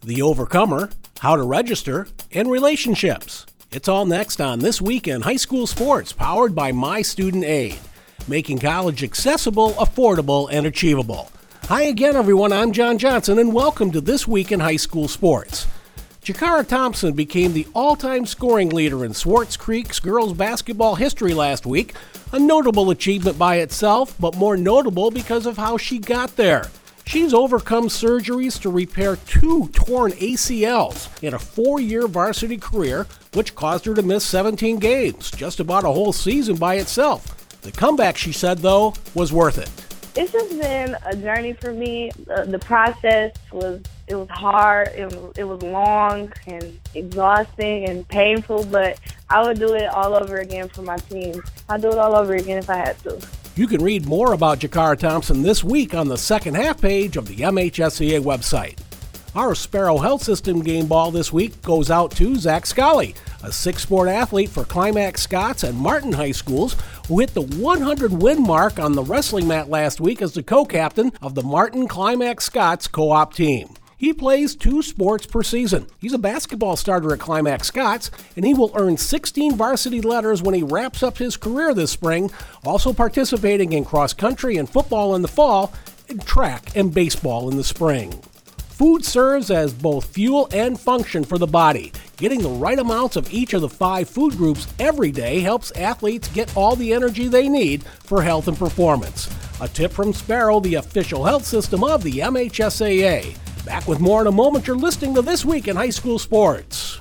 The Overcomer, how to register, and relationships. It's all next on This Week in High School Sports, powered by My Student Aid, making college accessible, affordable, and achievable. Hi again, everyone. I'm John Johnson, and welcome to This Week in High School Sports. Jakara Thompson became the all-time scoring leader in Swartz Creek's girls basketball history last week, a notable achievement by itself, but more notable because of how she got there. She's overcome surgeries to repair 2 torn ACLs in a 4-year varsity career, which caused her to miss 17 games, just about a whole season by itself. The comeback, she said, though, was worth it. It's just been a journey for me. The process was hard, it was long and exhausting and painful, but I would do it all over again for my team. I'd do it all over again if I had to. You can read more about Jakara Thompson this week on the second half page of the MHSAA website. Our Sparrow Health System game ball this week goes out to Zach Scully, a 6-sport athlete for Climax Scotts and Martin High Schools, who hit the 100-win mark on the wrestling mat last week as the co-captain of the Martin Climax Scotts co-op team. He plays 2 sports per season. He's a basketball starter at Climax Scotts, and he will earn 16 varsity letters when he wraps up his career this spring, also participating in cross country and football in the fall, and track and baseball in the spring. Food serves as both fuel and function for the body. Getting the right amounts of each of the 5 food groups every day helps athletes get all the energy they need for health and performance. A tip from Sparrow, the official health system of the MHSAA. Back with more in a moment. You're listening to This Week in High School Sports.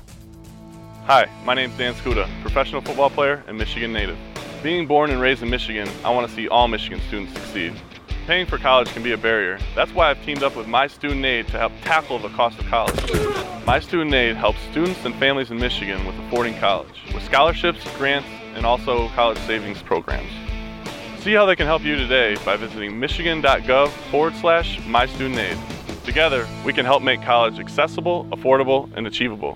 Hi, my name's Dan Skuda, professional football player and Michigan native. Being born and raised in Michigan, I want to see all Michigan students succeed. Paying for college can be a barrier. That's why I've teamed up with My Student Aid to help tackle the cost of college. My Student Aid helps students and families in Michigan with affording college, with scholarships, grants, and also college savings programs. See how they can help you today by visiting michigan.gov/MyStudentAid. Together, we can help make college accessible, affordable, and achievable.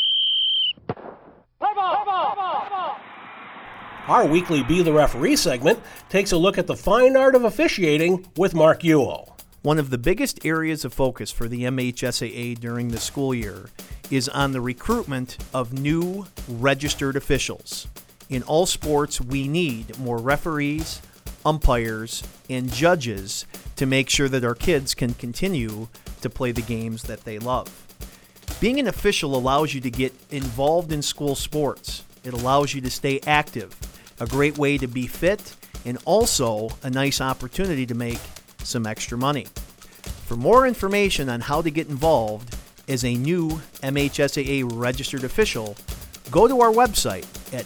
Our weekly Be the Referee segment takes a look at the fine art of officiating with Mark Ewell. One of the biggest areas of focus for the MHSAA during the school year is on the recruitment of new registered officials. In all sports, we need more referees, umpires, and judges to make sure that our kids can continue to play the games that they love. Being an official allows you to get involved in school sports. It allows you to stay active, a great way to be fit, and also a nice opportunity to make some extra money. For more information on how to get involved as a new MHSAA registered official, go to our website at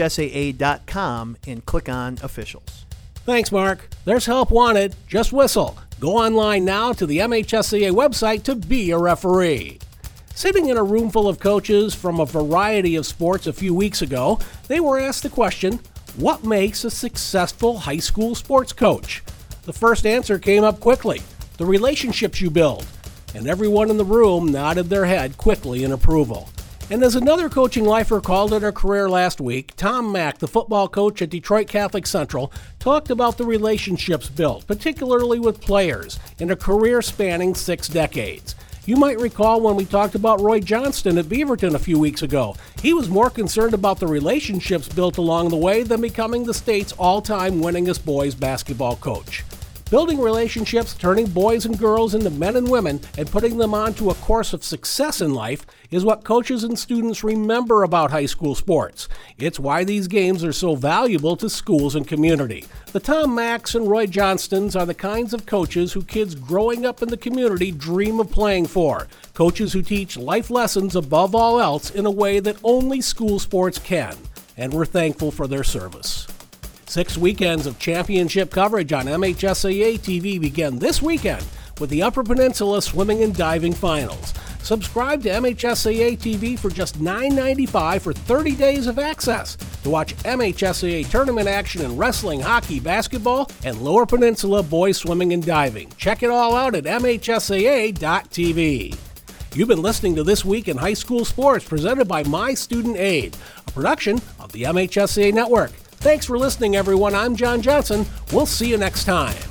mhsaa.com and click on Officials. Thanks, Mark. There's help wanted. Just whistle. Go online now to the MHSAA website to be a referee. Sitting in a room full of coaches from a variety of sports a few weeks ago, they were asked the question, what makes a successful high school sports coach? The first answer came up quickly, the relationships you build. And everyone in the room nodded their head quickly in approval. And as another coaching lifer called it a career last week, Tom Mack, the football coach at Detroit Catholic Central, talked about the relationships built, particularly with players, in a career spanning 6 decades. You might recall when we talked about Roy Johnston at Beaverton a few weeks ago. He was more concerned about the relationships built along the way than becoming the state's all-time winningest boys basketball coach. Building relationships, turning boys and girls into men and women, and putting them onto a course of success in life is what coaches and students remember about high school sports. It's why these games are so valuable to schools and community. The Tom Macks and Roy Johnstons are the kinds of coaches who kids growing up in the community dream of playing for. Coaches who teach life lessons above all else in a way that only school sports can. And we're thankful for their service. 6 weekends of championship coverage on MHSAA TV begin this weekend with the Upper Peninsula Swimming and Diving Finals. Subscribe to MHSAA TV for just $9.95 for 30 days of access to watch MHSAA tournament action in wrestling, hockey, basketball, and Lower Peninsula boys swimming and diving. Check it all out at MHSAA.tv. You've been listening to This Week in High School Sports, presented by My Student Aid, a production of the MHSAA Network. Thanks for listening, everyone. I'm John Johnson. We'll see you next time.